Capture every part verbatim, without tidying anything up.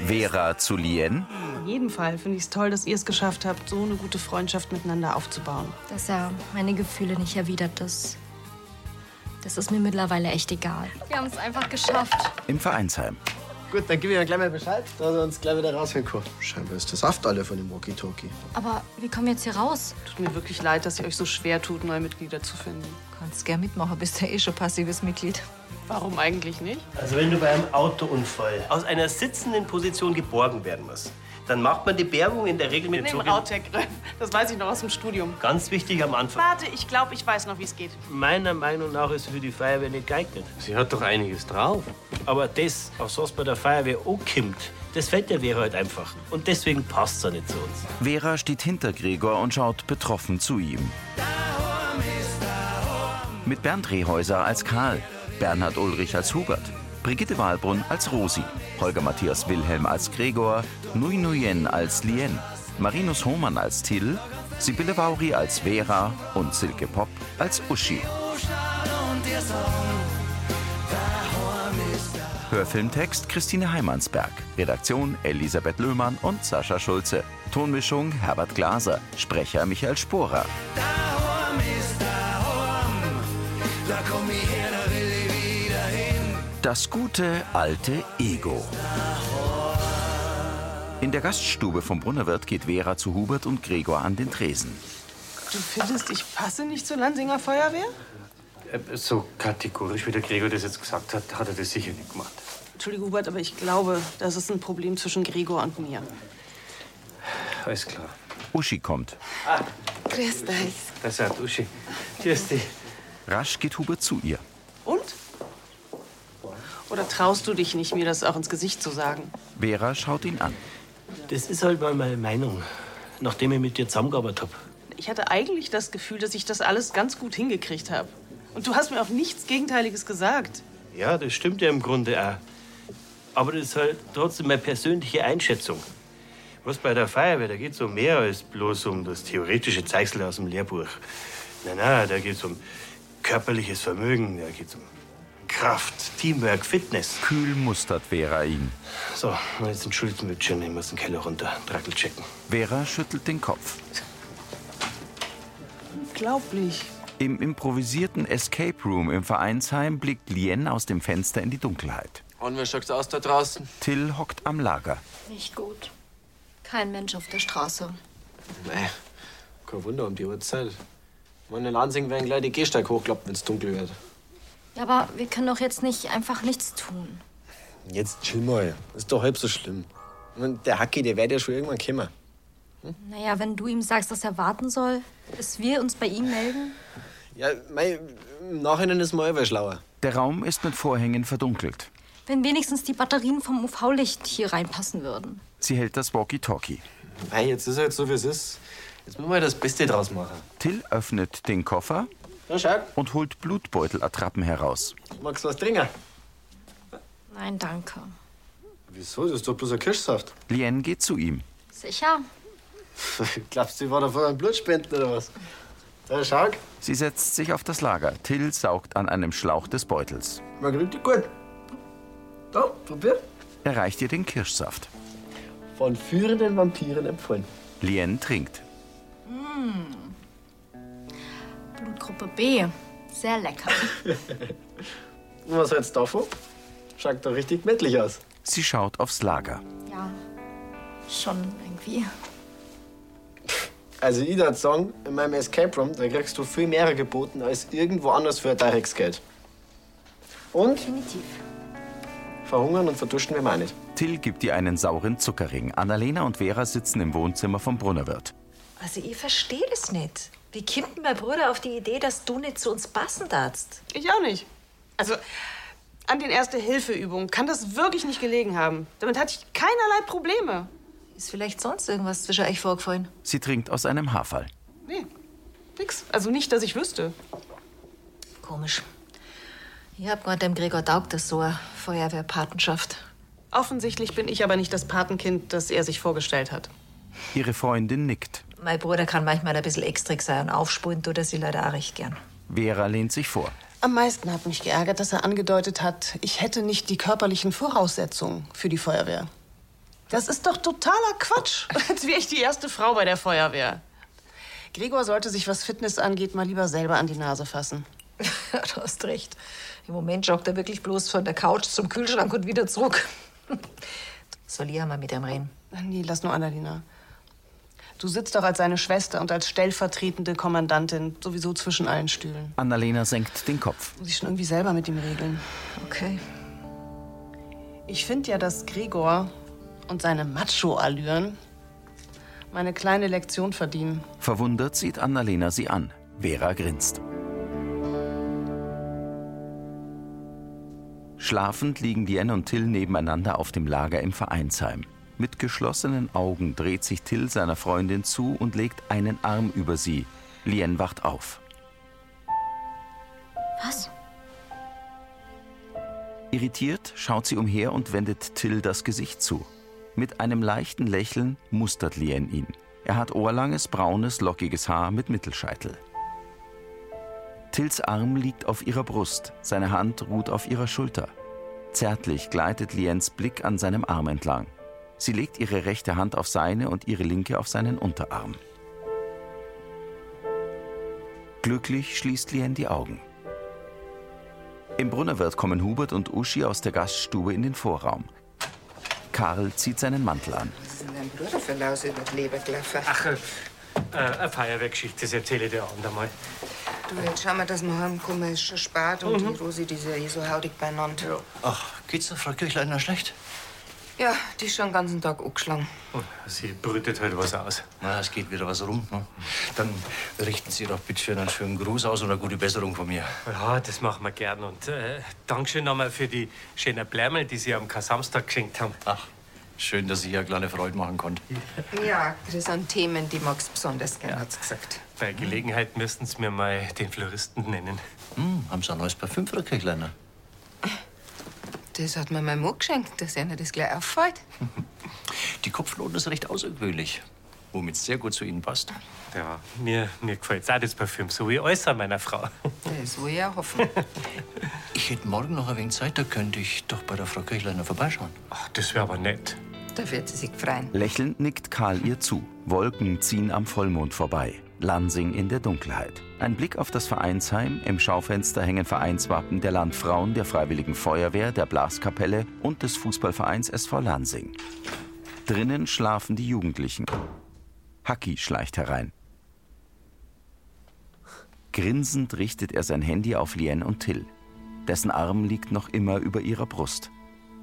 Vera zu Lien. In jedem Fall finde ich es toll, dass ihr es geschafft habt, so eine gute Freundschaft miteinander aufzubauen. Dass er meine Gefühle nicht erwidert, das, das ist mir mittlerweile echt egal. Wir haben es einfach geschafft. Im Vereinsheim. Gut, dann gib ich mir gleich mal Bescheid, dass er uns gleich wieder rausholen kann. Scheinbar ist der Saft alle von dem Walkie-Talkie. Aber wie kommen wir jetzt hier raus? Tut mir wirklich leid, dass ihr euch so schwer tut, neue Mitglieder zu finden. Kannst gern mitmachen, bist ja eh schon passives Mitglied. Warum eigentlich nicht? Also wenn du bei einem Autounfall aus einer sitzenden Position geborgen werden musst, dann macht man die Bergung in der Regel mit Mit dem Rautec-Griff. Das weiß ich noch aus dem Studium. Ganz wichtig am Anfang. Warte, ich glaube, ich weiß noch, wie es geht. Meiner Meinung nach ist sie für die Feuerwehr nicht geeignet. Sie hat doch einiges drauf. Aber das, auf was bei der Feuerwehr ankommt, das fällt der Vera halt einfach. Und deswegen passt sie nicht zu uns. Vera steht hinter Gregor und schaut betroffen zu ihm. Mit Bernd Rehäuser als Karl, Bernhard Ulrich als Hubert, Brigitte Wahlbrunn als Rosi, Holger Matthias Wilhelm als Gregor, Nui Nguyen als Lien, Marinus Hohmann als Till, Sibylle Vauri als Vera und Silke Popp als Uschi. Hörfilmtext Christine Heimansberg, Redaktion Elisabeth Löhmann und Sascha Schulze, Tonmischung Herbert Glaser, Sprecher Michael Sporer. Das gute alte Ego. In der Gaststube vom Brunnerwirt geht Vera zu Hubert und Gregor an den Tresen. Du findest, ich passe nicht zur Lansinger Feuerwehr? So kategorisch, wie der Gregor das jetzt gesagt hat, hat er das sicher nicht gemacht. Entschuldige, Hubert, aber ich glaube, das ist ein Problem zwischen Gregor und mir. Alles klar. Uschi kommt. Ah, Grüß dich. das ist Uschi. Grüß dich. Rasch geht Hubert zu ihr. Und? Oder traust du dich nicht, mir das auch ins Gesicht zu sagen? Vera schaut ihn an. Das ist halt mal meine Meinung, nachdem ich mit dir zusammengearbeitet habe. Ich hatte eigentlich das Gefühl, dass ich das alles ganz gut hingekriegt habe. Und du hast mir auch nichts Gegenteiliges gesagt. Ja, das stimmt ja im Grunde auch. Aber das ist halt trotzdem meine persönliche Einschätzung. Was bei der Feuerwehr, da geht es um mehr als bloß um das theoretische Zeichsel aus dem Lehrbuch. Nein, nein, da geht es um körperliches Vermögen, da geht es um Kraft, Teamwork, Fitness. Kühl mustert Vera ihn. So, jetzt entschuldigen wir schon, ich muss den Keller runter, Drackel checken. Vera schüttelt den Kopf. Unglaublich. Im improvisierten Escape Room im Vereinsheim blickt Lien aus dem Fenster in die Dunkelheit. Und wie schaut's aus da draußen? Till hockt am Lager. Nicht gut. Kein Mensch auf der Straße. Nee, kein Wunder um die Uhrzeit. Meine Lansing werden gleich die Gehsteig hochklappen, wenn's dunkel wird. Ja, aber wir können doch jetzt nicht einfach nichts tun. Jetzt chill mal. Das ist doch halb so schlimm. Und der Hacki, der wird ja schon irgendwann kommen. Hm? Naja, wenn du ihm sagst, dass er warten soll, bis wir uns bei ihm melden. Ja, mei, im Nachhinein ist man immer schlauer. Der Raum ist mit Vorhängen verdunkelt. Wenn wenigstens die Batterien vom U V-Licht hier reinpassen würden. Sie hält das Walkie-Talkie. Mei, jetzt ist halt so, wie es ist. Jetzt müssen wir das Beste draus machen. Till öffnet den Koffer Na, schau. und holt Blutbeutelattrappen heraus. Magst du was trinken? Nein, danke. Wieso? Das ist doch bloß ein Kirschsaft. Lien geht zu ihm. Sicher? Glaubst du, ich war da vor einem Blutspenden oder was? Da, schau. Sie setzt sich auf das Lager. Till saugt an einem Schlauch des Beutels. Man richtig gut. Da, probier. Er reicht ihr den Kirschsaft. Von führenden Vampiren empfohlen. Lien trinkt. Mmh. Blutgruppe B. Sehr lecker. Und was hältst du davon? Schaut doch richtig mettlich aus. Sie schaut aufs Lager. Ja, schon irgendwie. Also ich würde sagen, in meinem Escape Room, da kriegst du viel mehr geboten als irgendwo anders für ein teures Geld. Und Definitiv. verhungern und verdursten wir mal nicht. Till gibt ihr einen sauren Zuckerring. Annalena und Vera sitzen im Wohnzimmer vom Brunnerwirt. Also ich verstehe das nicht. Wie kommt denn mein Bruder auf die Idee, dass du nicht zu uns passen darfst? Ich auch nicht. Also, an den Erste-Hilfe-Übungen kann das wirklich nicht gelegen haben. Damit hatte ich keinerlei Probleme. Ist vielleicht sonst irgendwas zwischen euch vorgefallen? Sie trinkt aus einem Haarfall. Nee, nix. Also nicht, dass ich wüsste. Komisch. Ich hab gerade dem Gregor taugt das so eine Feuerwehrpatenschaft. Offensichtlich bin ich aber nicht das Patenkind, das er sich vorgestellt hat. Ihre Freundin nickt. Mein Bruder kann manchmal ein bisschen extrig sein und aufspulen tut er sie leider auch recht gern. Vera lehnt sich vor. Am meisten hat mich geärgert, dass er angedeutet hat, ich hätte nicht die körperlichen Voraussetzungen für die Feuerwehr. Das ist doch totaler Quatsch. Als wäre ich die erste Frau bei der Feuerwehr. Gregor sollte sich, was Fitness angeht, mal lieber selber an die Nase fassen. Du hast recht. Im Moment joggt er wirklich bloß von der Couch zum Kühlschrank und wieder zurück. Soll ich mal mit ihm reden? Nee, lass nur Annalena. Du sitzt doch als seine Schwester und als stellvertretende Kommandantin sowieso zwischen allen Stühlen. Annalena senkt den Kopf. Muss ich schon irgendwie selber mit ihm regeln. Okay. Ich finde ja, dass Gregor und seine Macho-Allüren meine kleine Lektion verdienen. Verwundert sieht Annalena sie an. Vera grinst. Schlafend liegen Lien und Till nebeneinander auf dem Lager im Vereinsheim. Mit geschlossenen Augen dreht sich Till seiner Freundin zu und legt einen Arm über sie. Lien wacht auf. Was? Irritiert schaut sie umher und wendet Till das Gesicht zu. Mit einem leichten Lächeln mustert Lien ihn. Er hat ohrlanges, braunes, lockiges Haar mit Mittelscheitel. Tills Arm liegt auf ihrer Brust, seine Hand ruht auf ihrer Schulter. Zärtlich gleitet Liens Blick an seinem Arm entlang. Sie legt ihre rechte Hand auf seine und ihre linke auf seinen Unterarm. Glücklich schließt Lien die Augen. Im Brunnerwirt kommen Hubert und Uschi aus der Gaststube in den Vorraum. Karl zieht seinen Mantel an. Was ist denn dein Bruder für Laus über die Leber gelaufen? Ach, äh, äh, eine Feuerwehrgeschichte, das erzähle ich dir andermal. Du, jetzt schauen wir, dass wir heimkommen. Es ist schon spät und Mhm. die Rosi, die ist ja eh so hautig beieinander. Ja. Ach, geht's der Frau Kirchleitner schlecht? Ja, die ist schon den ganzen Tag angeschlagen. Sie brütet halt was aus. Na, es geht wieder was rum. Ne? Dann richten Sie doch bitte schön einen schönen Gruß aus und eine gute Besserung von mir. Ja, das machen wir gern. Und äh, Dankeschön nochmal für die schönen Blärmel, die Sie am Samstag geschenkt haben. Ach, schön, dass ich ihr eine kleine Freude machen konnte. Ja, das sind Themen, die magst du besonders gern, hat's gesagt. Bei Gelegenheit müssten Sie mir mal den Floristen nennen. Hm, haben Sie ein neues Parfüm, Frau Kirchleitner? Das hat mir mein Mann geschenkt, dass einer das gleich auffällt. Die Kopfnoten ist recht außergewöhnlich, womit es sehr gut zu Ihnen passt. Ja, mir, mir gefällt auch das Parfüm, so wie alles an meiner Frau. Das will ich auch hoffen. Ich hätte morgen noch ein wenig Zeit, da könnte ich doch bei der Frau Kirchleitner vorbeischauen. Ach, das wäre aber nett. Da wird sie sich freuen. Lächelnd nickt Karl ihr zu. Wolken ziehen am Vollmond vorbei. Lansing in der Dunkelheit. Ein Blick auf das Vereinsheim. Im Schaufenster hängen Vereinswappen der Landfrauen, der Freiwilligen Feuerwehr, der Blaskapelle und des Fußballvereins S V Lansing. Drinnen schlafen die Jugendlichen. Hacki schleicht herein. Grinsend richtet er sein Handy auf Lien und Till. Dessen Arm liegt noch immer über ihrer Brust.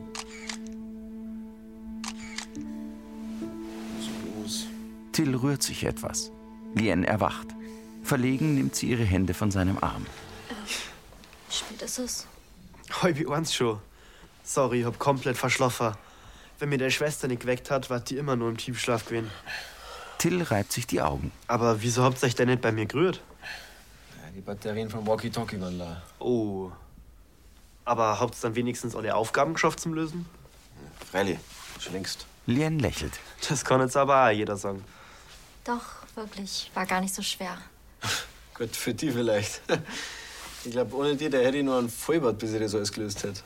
Till rührt sich etwas. Lien erwacht. Verlegen nimmt sie ihre Hände von seinem Arm. Wie spät ist es? Halb eins schon. Sorry, ich hab komplett verschlafen. Wenn mir deine Schwester nicht geweckt hat, war die immer nur im Tiefschlaf gewesen. Till reibt sich die Augen. Aber wieso habt ihr euch denn nicht bei mir gerührt? Ja, die Batterien vom Walkie-Talkie waren da. Oh. Aber habt ihr dann wenigstens alle Aufgaben geschafft zum Lösen? Freilich, schon längst. Lien lächelt. Das kann jetzt aber auch jeder sagen. Doch, wirklich. War gar nicht so schwer. Gut, für die vielleicht. Ich glaube, ohne die, da hätte ich nur einen Vollbart, bis ich das alles gelöst hätte.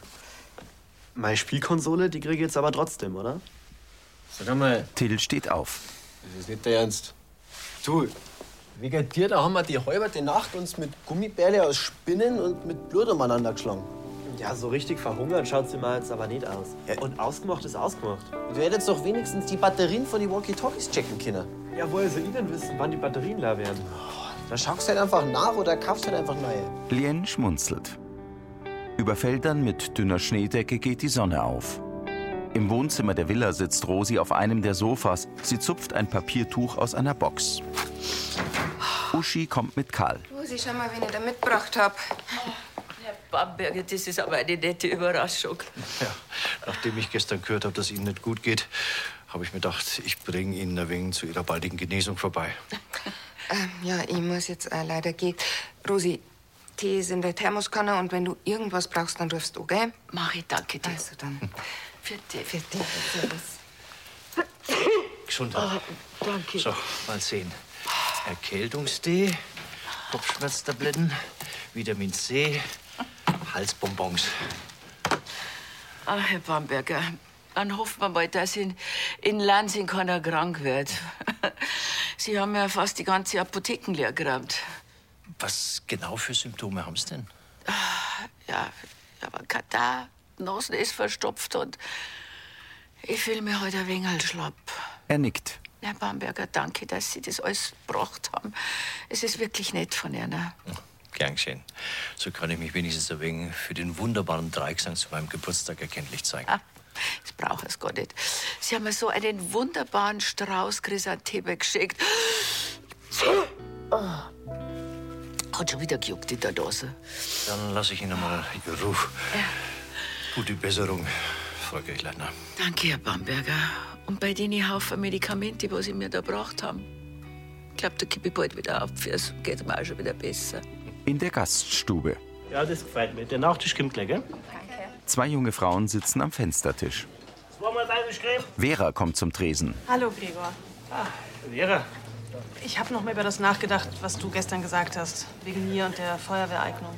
Meine Spielkonsole, die krieg ich jetzt aber trotzdem, oder? Sag einmal, Till steht auf. das ist nicht der Ernst. Du, wegen dir, da haben wir die halbe Nacht uns mit Gummibärle aus Spinnen und mit Blut umeinander geschlagen. Ja, so richtig verhungert schaut sie mal jetzt aber nicht aus. Ja. Und ausgemacht ist ausgemacht. Du hättest doch wenigstens die Batterien von den Walkie-Talkies checken können. Ja, woher soll ich denn wissen, wann die Batterien leer werden? Da schaust du halt einfach nach oder kaufst halt einfach neue. Lien schmunzelt. Über Feldern mit dünner Schneedecke geht die Sonne auf. Im Wohnzimmer der Villa sitzt Rosi auf einem der Sofas. Sie zupft ein Papiertuch aus einer Box. Uschi kommt mit Karl. Rosi, schau mal, wen ich da mitgebracht hab. Herr Bamberger, das ist aber eine nette Überraschung. Ja, nachdem ich gestern gehört habe, dass es Ihnen nicht gut geht, habe ich mir gedacht, ich bringe Ihnen ein wenig zu Ihrer baldigen Genesung vorbei. Ähm, ja, ich muss jetzt äh, leider gehen. Rosi, Tee ist in der Thermoskanne und wenn du irgendwas brauchst, dann rufst du, gell? Mach ich, danke dir. Also dann. Für dich. Für dich. Servus. Gesundheit. Oh, danke. So, mal sehen. Erkältungstee, Kopfschmerztabletten, Vitamin C, Halsbonbons. Ah, Herr Bamberger, Dann hoffen wir mal, dass in, in Lansing keiner krank wird. Sie haben ja fast die ganze Apotheken leer geräumt. Was genau für Symptome haben Sie denn? Ja, ich habe einen Katar, die Nase ist verstopft und ich fühle mich heute ein wenig schlapp. Er nickt. Herr Bamberger, danke, dass Sie das alles gebracht haben. Es ist wirklich nett von Ihnen. Ja, gern geschehen. So kann ich mich wenigstens ein wenig für den wunderbaren Dreigesang zu meinem Geburtstag erkenntlich zeigen. Ah, das braucht es gar nicht. Sie haben mir so einen wunderbaren Strauß Chrysantheme geschickt. Oh. Hat schon wieder gejuckt in der Nase. Dann lasse ich Ihnen mal Ihre Ruhe. Ja. Gute Besserung, Frau Kirchleitner. Danke, Herr Bamberger. Und bei den Haufen Medikamente, die Sie mir da gebracht haben, ich glaube, da kippe ich bald wieder auf. Es geht mir auch schon wieder besser. In der Gaststube. Ja, das gefällt mir. Der Nachtisch kommt gleich, gell? Zwei junge Frauen sitzen am Fenstertisch. Zweimal bayerisch Creme. Vera kommt zum Tresen. Hallo, Gregor. Ah, Vera. Ich habe noch mal über das nachgedacht, was du gestern gesagt hast. Wegen mir und der Feuerwehreignung.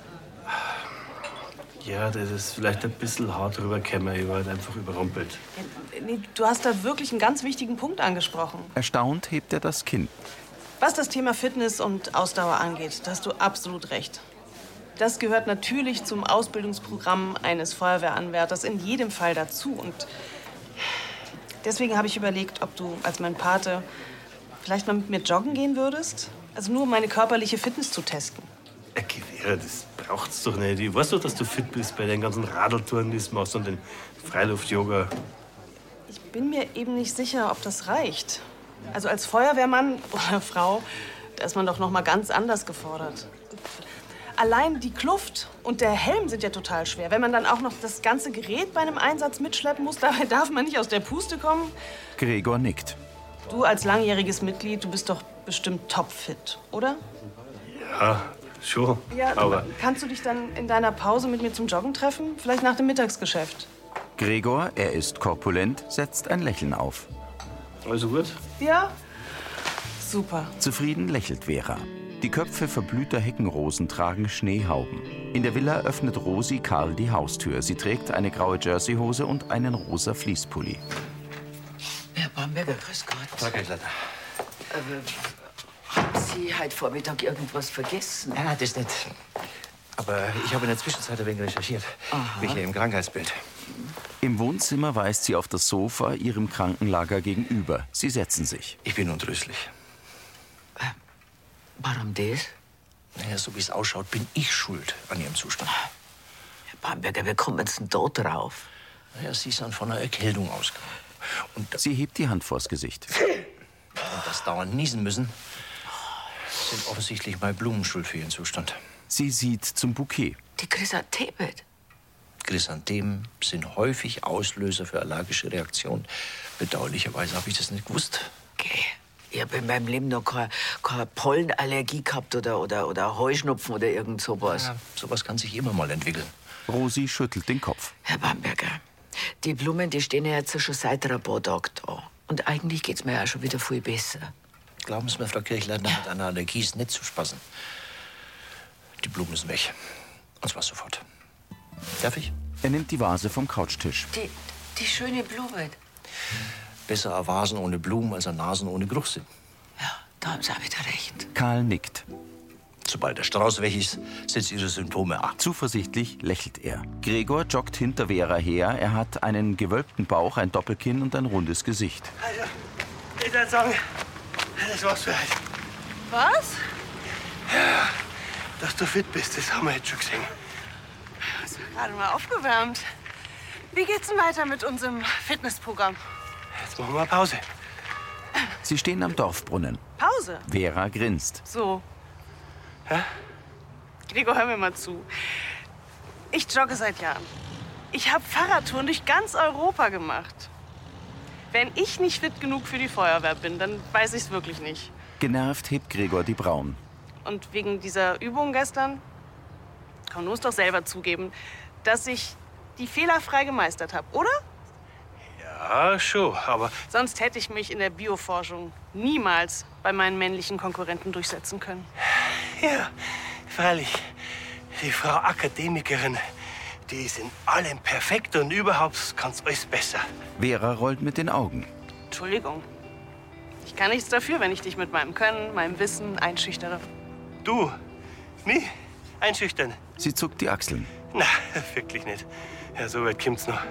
Ja, das ist vielleicht ein bisschen hart rübergekommen. Ich war halt einfach überrumpelt. Nee, du hast da wirklich einen ganz wichtigen Punkt angesprochen. Erstaunt hebt er das Kinn. Was das Thema Fitness und Ausdauer angeht, da hast du absolut recht. Das gehört natürlich zum Ausbildungsprogramm eines Feuerwehranwärters in jedem Fall dazu. Und deswegen habe ich überlegt, ob du als mein Pate vielleicht mal mit mir joggen gehen würdest. Also nur um meine körperliche Fitness zu testen. Okay, Vera, das braucht's doch nicht. Ich weiß doch, dass du fit bist bei den ganzen Radeltouren, die du machst und den Freiluft-Yoga. Ich bin mir eben nicht sicher, ob das reicht. Also als Feuerwehrmann oder Frau, da ist man doch noch mal ganz anders gefordert. Allein die Kluft und der Helm sind ja total schwer. Wenn man dann auch noch das ganze Gerät bei einem Einsatz mitschleppen muss, dabei darf man nicht aus der Puste kommen. Gregor nickt. Du als langjähriges Mitglied, du bist doch bestimmt topfit, oder? Ja, schon. Ja, aber kannst du dich dann in deiner Pause mit mir zum Joggen treffen? Vielleicht nach dem Mittagsgeschäft? Gregor, er ist korpulent, setzt ein Lächeln auf. Also gut? Ja? Super. Zufrieden lächelt Vera. Die Köpfe verblühter Heckenrosen tragen Schneehauben. In der Villa öffnet Rosi Karl die Haustür. Sie trägt eine graue Jerseyhose und einen rosa Fließpulli. Herr Bamberger, grüß Gott. Frau Kirchleitner. Äh, haben Sie heute Vormittag irgendwas vergessen? Ja, das nicht. Aber ich habe in der Zwischenzeit ein wenig recherchiert. Aha. Wie hier im Krankheitsbild. Im Wohnzimmer weist sie auf das Sofa ihrem Krankenlager gegenüber. Sie setzen sich. Ich bin untröstlich. Äh, warum das? Naja, so wie es ausschaut, bin ich schuld an Ihrem Zustand. Herr Bamberger, wie kommen Sie denn da drauf? Naja, Sie sind von einer Erkältung ausgegangen. Und sie hebt die Hand vors Gesicht. Und das dauernd niesen müssen, sind offensichtlich meine Blumen schuld für Ihren Zustand. Sie sieht zum Bouquet. Die Chrysanthemen. Chrysanthemen sind häufig Auslöser für allergische Reaktionen. Bedauerlicherweise habe ich das nicht gewusst. Okay. Ich habe in meinem Leben noch keine, keine Pollenallergie gehabt oder, oder, oder Heuschnupfen oder irgend sowas. Ja, sowas kann sich immer mal entwickeln. Rosi schüttelt den Kopf. Herr Bamberger, die Blumen, die stehen ja jetzt schon seit ein paar Tagen da. Und eigentlich geht's mir ja schon wieder viel besser. Glauben Sie mir, Frau Kirchleitner, mit einer Allergie ist nicht zu spaßen. Die Blumen sind weg. Und zwar sofort. Darf ich? Er nimmt die Vase vom Couchtisch. Die, die schöne Blume. Besser ein Vasen ohne Blumen als ein Nasen ohne Geruchssinn. Ja, da haben Sie auch wieder recht. Karl nickt. Sobald der Strauß weg ist, setzt Ihre Symptome ab. Zuversichtlich lächelt er. Gregor joggt hinter Vera her. Er hat einen gewölbten Bauch, ein Doppelkinn und ein rundes Gesicht. Also, ich würde sagen, das war's für heute. Was? Ja, dass du fit bist, das haben wir jetzt schon gesehen. Hast du gerade mal aufgewärmt. Wie geht's denn weiter mit unserem Fitnessprogramm? Jetzt machen wir eine Pause. Sie stehen am Dorfbrunnen. Pause? Vera grinst. So. Hä? Gregor, hör mir mal zu. Ich jogge seit Jahren. Ich habe Fahrradtouren durch ganz Europa gemacht. Wenn ich nicht fit genug für die Feuerwehr bin, dann weiß ich's wirklich nicht. Genervt hebt Gregor die Brauen. Und wegen dieser Übung gestern, komm, du musst doch selber zugeben, dass ich die fehlerfrei gemeistert habe, oder? Ja, schon, aber Sonst hätte ich mich in der Bioforschung niemals bei meinen männlichen Konkurrenten durchsetzen können. ja, freilich. Die Frau Akademikerin, Die ist in allem perfekt und überhaupt kann's alles besser. Vera rollt mit den Augen. Entschuldigung. Ich kann nichts dafür, wenn ich dich mit meinem Können, meinem Wissen einschüchtere. Du? Mich? Einschüchtern? Sie zuckt die Achseln. Na, wirklich nicht. Ja, so weit kommt's noch.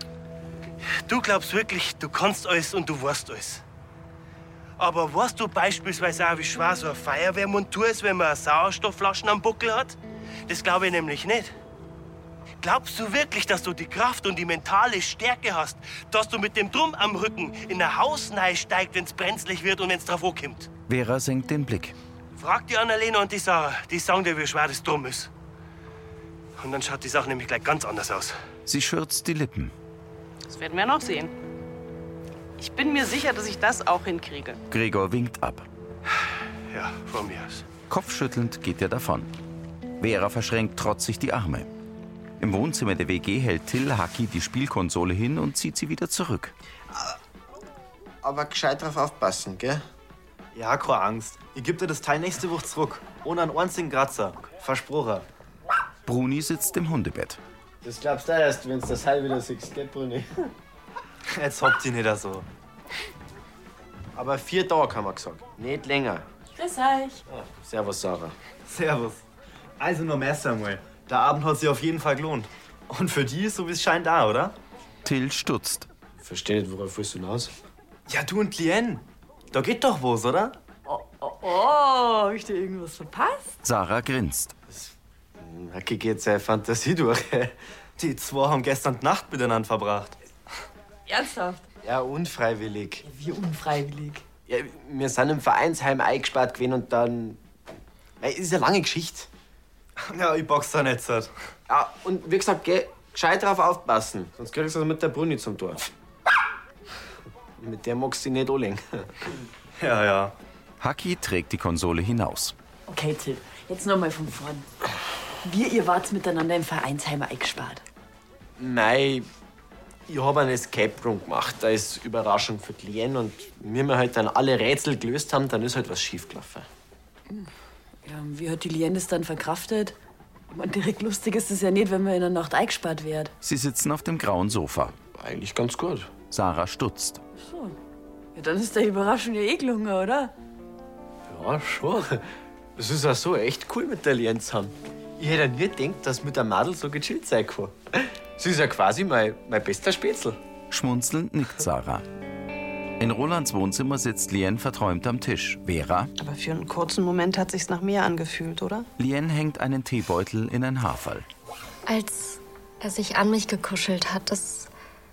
Du glaubst wirklich, du kannst alles und du weißt alles. Aber weißt du beispielsweise auch, wie schwer so eine Feuerwehrmontur ist, wenn man eine Sauerstoffflaschen am Buckel hat? Das glaube ich nämlich nicht. Glaubst du wirklich, dass du die Kraft und die mentale Stärke hast, dass du mit dem Drum am Rücken in ein Haus steigst, wenn's brenzlig wird und wenn's drauf ankommt? Vera senkt den Blick. Frag die Annalena und die Sarah. Die sagen dir, wie schwer das Drum ist. Und dann schaut die Sache nämlich gleich ganz anders aus. Sie schürzt die Lippen. Das werden wir noch sehen. Ich bin mir sicher, dass ich das auch hinkriege. Gregor winkt ab. Ja, von mir aus. Kopfschüttelnd geht er davon. Vera verschränkt trotzig die Arme. Im Wohnzimmer der W G hält Till Haki die Spielkonsole hin und zieht sie wieder zurück. Aber gescheit drauf aufpassen, gell? Ja, keine Angst. Ich geb dir das Teil nächste Woche zurück. Ohne einen einzigen Kratzer. Versprochen. Bruni sitzt im Hundebett. Das glaubst du erst, wenn's das Heil wieder siehst, gell, Bruni? Jetzt habt ihr nicht so. Aber vier Tage haben wir gesagt, nicht länger. Grüß euch. Ah, servus, Sarah. Servus. Also nur mehr, Samuel. Der Abend hat sich auf jeden Fall gelohnt. Und für die ist so wie es scheint da, oder? Till stutzt. Versteh nicht, worauf willst du hinaus? Ja, du und Lien. Da geht doch was, oder? Oh, oh, oh, hab ich dir irgendwas verpasst? Sarah grinst. Haki geht seine Fantasie durch. Die zwei haben gestern die Nacht miteinander verbracht. Ernsthaft? Ja, unfreiwillig. Wie unfreiwillig? Ja, wir sind im Vereinsheim eingesperrt gewesen und dann... Ja, ist eine lange Geschichte. Ja, ich box da nicht. Ja, und wie gesagt, geh gescheit drauf aufpassen. Sonst kriegst du das mit der Bruni zum Tor. Mit der magst du dich nicht anlegen. Ja, ja. Haki trägt die Konsole hinaus. Okay, Till, jetzt noch mal von vorn. Wie, ihr wart miteinander im Vereinsheim eingesperrt? Nein, ich hab einen Escape Room gemacht. Da ist Überraschung für die Lien. Und wie wir halt dann alle Rätsel gelöst haben, dann ist halt was schiefgelaufen. Ja, wie hat die Lien das dann verkraftet? Ich mein, direkt lustig ist es ja nicht, wenn man in der Nacht eingesperrt wird. Sie sitzen auf dem grauen Sofa. Eigentlich ganz gut. Sarah stutzt. So. Ja, dann ist der Überraschung ja eh gelungen, oder? Ja, schon. Es ist auch so echt cool mit der Lien zusammen. Ich hätte nie gedacht, dass mit der Madel so gechillt sein kann. Sie ist ja quasi mein, mein bester Spätzl. Schmunzelnd nickt Sarah. In Rolands Wohnzimmer sitzt Lien verträumt am Tisch. Vera? Aber für einen kurzen Moment hat sich's nach mehr angefühlt, oder? Lien hängt einen Teebeutel in ein Haarfall. Als er sich an mich gekuschelt hat, das.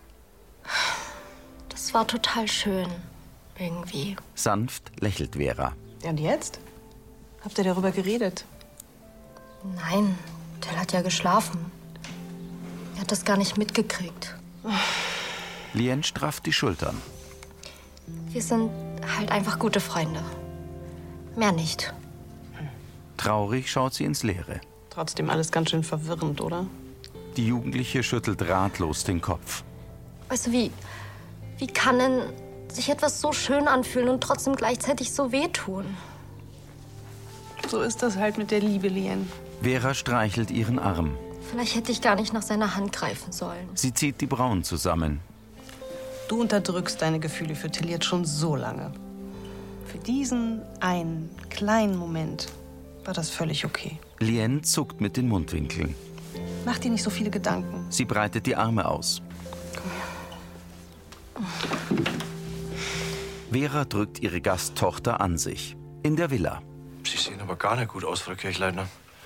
Das war total schön. Irgendwie. Sanft lächelt Vera. Ja, und jetzt? Habt ihr darüber geredet? Nein, Till hat ja geschlafen. Er hat das gar nicht mitgekriegt. Lien strafft die Schultern. Wir sind halt einfach gute Freunde. Mehr nicht. Traurig schaut sie ins Leere. Trotzdem alles ganz schön verwirrend, oder? Die Jugendliche schüttelt ratlos den Kopf. Weißt du, wie, wie kann denn sich etwas so schön anfühlen und trotzdem gleichzeitig so wehtun? So ist das halt mit der Liebe, Lien. Vera streichelt ihren Arm. Vielleicht hätte ich gar nicht nach seiner Hand greifen sollen. Sie zieht die Brauen zusammen. Du unterdrückst deine Gefühle für Till jetzt schon so lange. Für diesen einen kleinen Moment war das völlig okay. Lien zuckt mit den Mundwinkeln. Mach dir nicht so viele Gedanken. Sie breitet die Arme aus. Vera drückt ihre Gasttochter an sich. In der Villa. Sie sehen aber gar nicht gut aus, Frau Kirchleitner.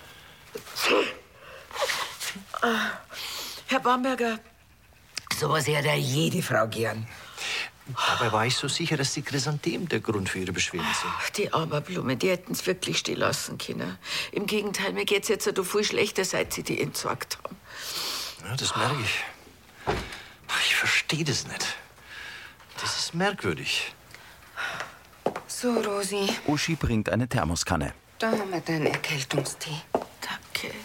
Herr Bamberger, sowas hätte ja jede Frau gern. Dabei war ich so sicher, dass die Chrysanthemen der Grund für Ihre Beschwerden sind. Ach, die Aberblume, die hätten es wirklich stehen lassen können. Im Gegenteil, mir geht's jetzt so viel schlechter, seit Sie die entsorgt haben. Ja, das merke ich. Ich verstehe das nicht. Das ist merkwürdig. So, Rosi, Uschi bringt eine Thermoskanne. da haben wir deinen Erkältungstee. Danke.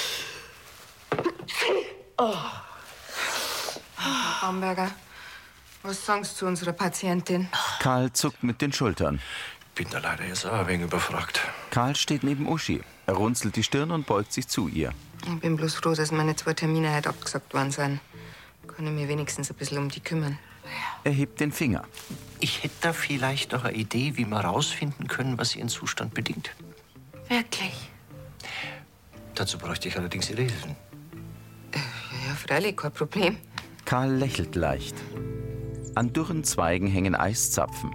Oh. Bamberger, was sagst du zu unserer Patientin? Karl zuckt mit den Schultern. Bin da leider jetzt auch ein wenig überfragt. Karl steht neben Uschi. Er runzelt die Stirn und beugt sich zu ihr. Ich bin bloß froh, dass meine zwei Termine heute abgesagt worden sind. Kann ich mich wenigstens ein bisschen um die kümmern. Er hebt den Finger. Ich hätte da vielleicht noch eine Idee, wie wir rausfinden können, was Ihren Zustand bedingt. Wirklich? Dazu bräuchte ich allerdings Ihre Hilfen. Äh, ja, freilich, kein Problem. Karl lächelt leicht. An dürren Zweigen hängen Eiszapfen.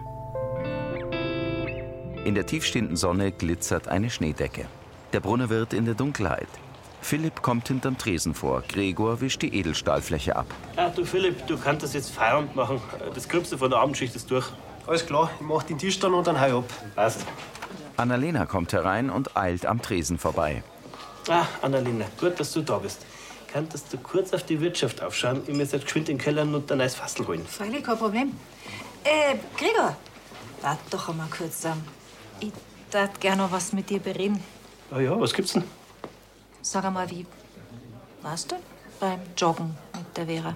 In der tiefstehenden Sonne glitzert eine Schneedecke. Der Brunner wird in der Dunkelheit. Philipp kommt hinterm Tresen vor. Gregor wischt die Edelstahlfläche ab. Ach du Philipp, du kannst das jetzt Feierabend machen. Das Gröbste von der Abendschicht ist durch. Alles klar, ich mach den Tisch dann und dann hau ab. Passt. Annalena kommt herein und eilt am Tresen vorbei. Ah, Annalena, gut, dass du da bist. Könntest du kurz auf die Wirtschaft aufschauen? Ich muss jetzt geschwind in den Keller und ein neues Fassel holen. Freilich, kein Problem. Äh, Gregor, warte doch einmal kurz. Ähm, ich darf gerne noch was mit dir bereden. Ah ja, was gibt's denn? Sag einmal, wie warst du beim Joggen mit der Vera?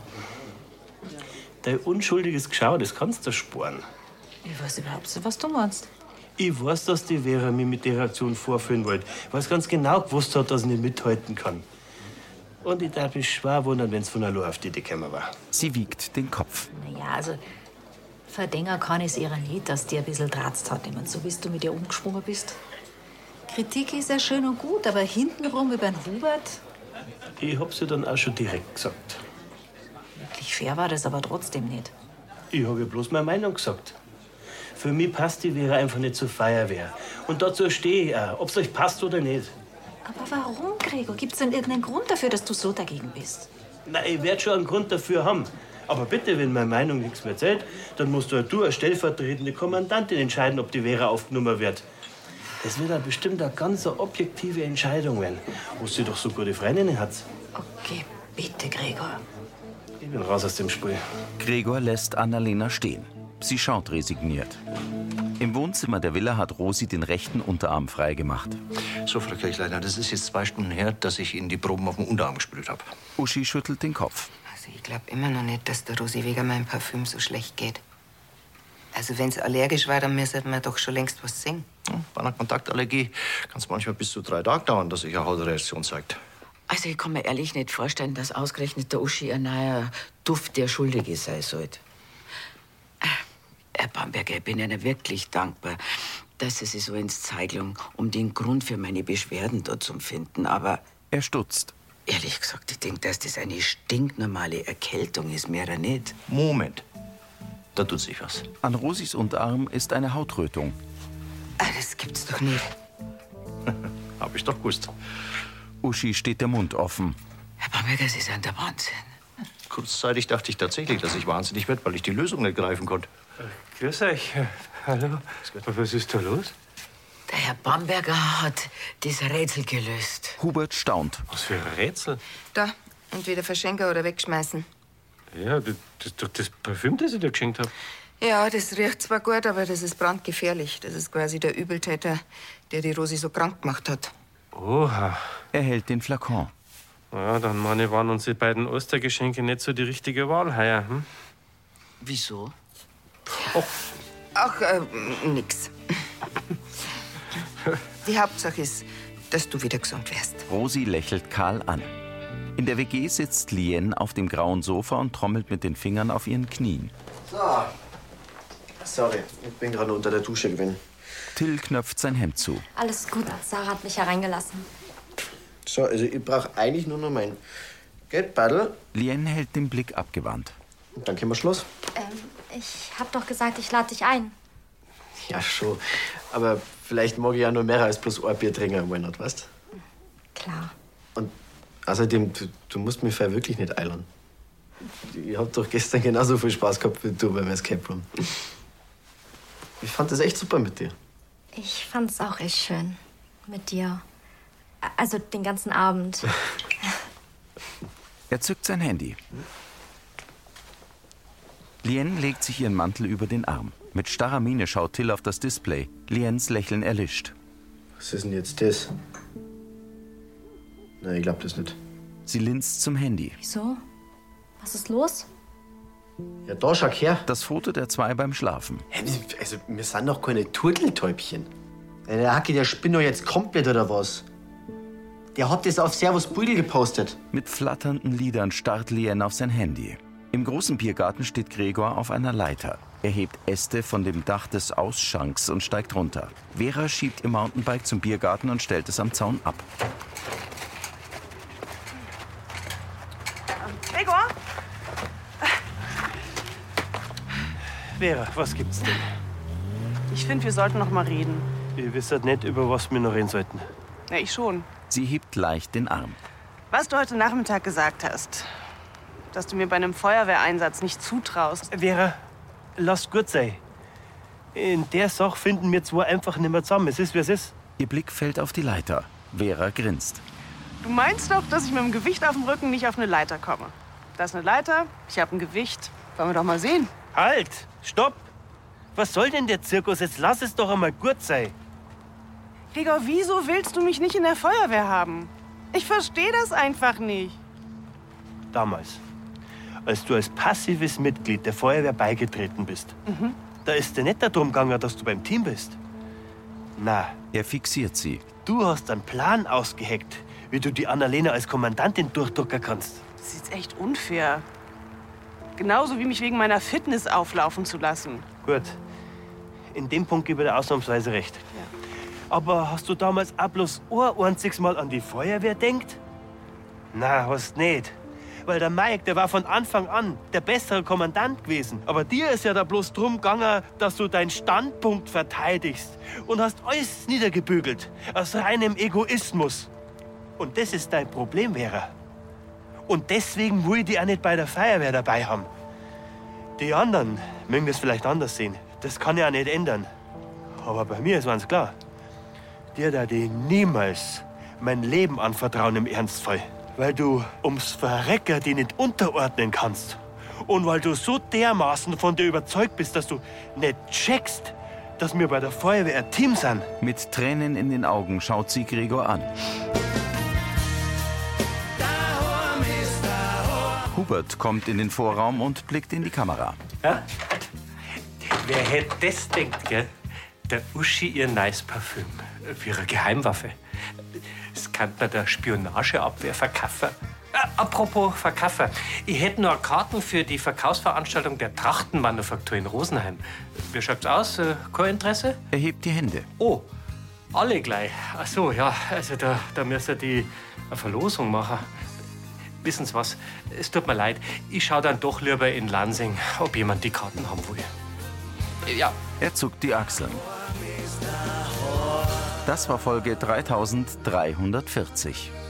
Dein unschuldiges Geschau, das kannst du sparen. Ich weiß überhaupt nicht, was du meinst. Ich weiß, dass die Vera mich mit der Aktion vorführen wollte, weil sie ganz genau gewusst hat, dass ich nicht mithalten kann. Und ich darf mich schwer wundern, wenn es von allein auf die Idee gekommen war. Sie wiegt den Kopf. Naja, also, verdenken kann ich es ihr nicht, dass die ein bisschen dratzt hat. Ich mein, so wie du mit ihr umgesprungen bist. Kritik ist ja schön und gut, aber hintenrum über den Hubert. Ich hab's ihr dann auch schon direkt gesagt. Wirklich fair war das aber trotzdem nicht. Ich habe ihr bloß meine Meinung gesagt. Für mich passt die Vera einfach nicht zur Feuerwehr. Und dazu stehe ich auch, ob's euch passt oder nicht. Aber warum, Gregor? Gibt's denn irgendeinen Grund dafür, dass du so dagegen bist? Na, ich werd schon einen Grund dafür haben. Aber bitte, wenn meine Meinung nichts mehr zählt, dann musst du, du als stellvertretende Kommandantin entscheiden, ob die Vera aufgenommen wird. Das wird dann bestimmt eine ganz objektive Entscheidung werden, wo sie doch so gute Freundinnen hat. Okay, bitte, Gregor. Ich bin raus aus dem Spiel. Gregor lässt Annalena stehen. Sie schaut resigniert. Im Wohnzimmer der Villa hat Rosi den rechten Unterarm freigemacht. So, Frau Kirchleitner, das ist jetzt zwei Stunden her, dass ich Ihnen die Proben auf dem Unterarm gespült habe. Uschi schüttelt den Kopf. Also ich glaube immer noch nicht, dass der Rosi wegen meinem Parfüm so schlecht geht. Also wenn sie allergisch war, dann müsste man doch schon längst was sehen. Ja, bei einer Kontaktallergie kann es manchmal bis zu drei Tage dauern, dass sich eine Hautreaktion zeigt. Also ich kann mir ehrlich nicht vorstellen, dass ausgerechnet der Uschi ein neuer Duft der Schuldige sein sollte. Herr Bamberger, ich bin Ihnen wirklich dankbar, dass Sie sich so ins Zeiglung um den Grund für meine Beschwerden dort zu finden. Aber er stutzt. Ehrlich gesagt, ich denke, dass das eine stinknormale Erkältung ist, mehr oder nicht. Moment, da tut sich was. An Rosis Unterarm ist eine Hautrötung. Ah, das gibt's doch nicht. Hab ich doch gewusst. Uschi steht der Mund offen. Herr Bamberger, Sie sind der Wahnsinn. Kurzzeitig dachte ich tatsächlich, dass ich wahnsinnig werde, weil ich die Lösung nicht greifen konnte. Grüß euch. Hallo. Was ist da los? Der Herr Bamberger hat das Rätsel gelöst. Hubert staunt. Was für ein Rätsel? Da, entweder verschenken oder wegschmeißen. Ja, das ist doch das Parfüm, das ich dir geschenkt habe. Ja, das riecht zwar gut, aber das ist brandgefährlich. Das ist quasi der Übeltäter, der die Rosi so krank gemacht hat. Oha. Er hält den Flakon. Ja, dann meine, waren unsere beiden Ostergeschenke nicht so die richtige Wahl heuer. Hm? Wieso? Oh. Ach, äh, nix. Die Hauptsache ist, dass du wieder gesund wirst. Rosi lächelt Karl an. In der W G sitzt Lien auf dem grauen Sofa und trommelt mit den Fingern auf ihren Knien. So. Sorry, ich bin gerade unter der Dusche gewesen. Till knöpft sein Hemd zu. Alles gut, Sarah hat mich hereingelassen. So, also ich brauche eigentlich nur noch mein Geldbeutel. Lien hält den Blick abgewandt. Und dann können wir Schluss. Ähm, ich hab doch gesagt, ich lade dich ein. Ja, schon. Aber vielleicht mag ich ja nur mehr als bloß ein Bier trinken im Monat, weißt? Klar. Und außerdem, du, du musst mich vorher wirklich nicht eilen. Ich hab doch gestern genauso viel Spaß gehabt wie du beim Escape Room. Ich fand das echt super mit dir. Ich fand's auch echt schön. Mit dir. Also den ganzen Abend. Er zückt sein Handy. Lien legt sich ihren Mantel über den Arm. Mit starrer Miene schaut Till auf das Display. Liens Lächeln erlischt. Was ist denn jetzt das? Nein, ich glaub das nicht. Sie linst zum Handy. Wieso? Was ist los? Ja, da, schau her. Das Foto der zwei beim Schlafen. Also, wir sind doch keine Turteltäubchen. Der Hacke, der spinnt doch jetzt komplett, oder was? Der hat das auf Servus Budel gepostet. Mit flatternden Lidern starrt Lien auf sein Handy. Im großen Biergarten steht Gregor auf einer Leiter. Er hebt Äste von dem Dach des Ausschanks und steigt runter. Vera schiebt ihr Mountainbike zum Biergarten und stellt es am Zaun ab. Gregor? Vera, was gibt's denn? Ich finde, wir sollten noch mal reden. Ihr wisst nicht, über was wir noch reden sollten. Ja, ich schon. Sie hebt leicht den Arm. Was du heute Nachmittag gesagt hast, dass du mir bei einem Feuerwehreinsatz nicht zutraust. Vera, lass gut sein. In der Sache finden wir zwei einfach nicht mehr zusammen. Es ist, wie es ist. Ihr Blick fällt auf die Leiter. Vera grinst. Du meinst doch, dass ich mit dem Gewicht auf dem Rücken nicht auf eine Leiter komme. Da ist eine Leiter, ich habe ein Gewicht. Wollen wir doch mal sehen. Halt! Stopp! Was soll denn der Zirkus? Jetzt lass es doch einmal gut sein. Gregor, wieso willst du mich nicht in der Feuerwehr haben? Ich verstehe das einfach nicht. Damals, als du als passives Mitglied der Feuerwehr beigetreten bist, Mhm. da ist dir nicht darum gegangen, dass du beim Team bist. Na. Er fixiert sie. Du hast einen Plan ausgeheckt, wie du die Annalena als Kommandantin durchdrücken kannst. Das ist jetzt echt unfair. Genauso wie mich wegen meiner Fitness auflaufen zu lassen. Gut. In dem Punkt gebe ich dir ausnahmsweise recht. Aber hast du damals auch bloß ein einziges Mal an die Feuerwehr denkt? Na, hast nicht. Weil der Mike, der war von Anfang an der bessere Kommandant gewesen. Aber dir ist ja da bloß drum gegangen, dass du deinen Standpunkt verteidigst. Und hast alles niedergebügelt. Aus reinem Egoismus. Und das ist dein Problem, Vera. Und deswegen will ich dich auch nicht bei der Feuerwehr dabei haben. Die anderen mögen das vielleicht anders sehen. Das kann ja auch nicht ändern. Aber bei mir ist ganz klar. Dir da die niemals mein Leben anvertrauen im Ernstfall. Weil du ums Verrecker die nicht unterordnen kannst. Und weil du so dermaßen von dir überzeugt bist, dass du nicht checkst, dass wir bei der Feuerwehr ein Team sind. Mit Tränen in den Augen schaut sie Gregor an. Hubert kommt in den Vorraum und blickt in die Kamera. Ja? Wer hätte das denkt, gell? Der Uschi ihr neues Parfüm für ihre Geheimwaffe. Das kann man der Spionageabwehr verkaufen. Äh, apropos Verkaufen. Ich hätte noch Karten für die Verkaufsveranstaltung der Trachtenmanufaktur in Rosenheim. Wie schaut's aus? Äh, kein Interesse? Er hebt die Hände. Oh, alle gleich. Ach so, ja, also da, da müsst ihr die eine Verlosung machen. Wissen Sie was? Es tut mir leid. Ich schaue dann doch lieber in Lansing, ob jemand die Karten haben will. Ja. Er zuckt die Achseln. Das war Folge dreitausenddreihundertvierzig.